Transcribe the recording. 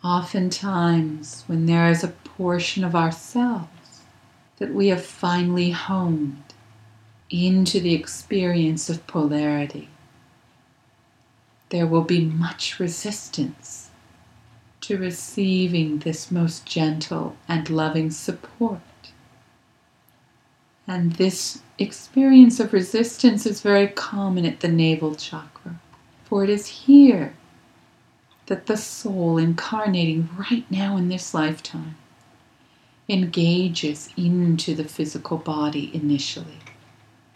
Oftentimes, when there is a portion of ourselves that we have finely honed into the experience of polarity, there will be much resistance to receiving this most gentle and loving support. And this experience of resistance is very common at the navel chakra, for it is here that the soul incarnating right now in this lifetime engages into the physical body initially.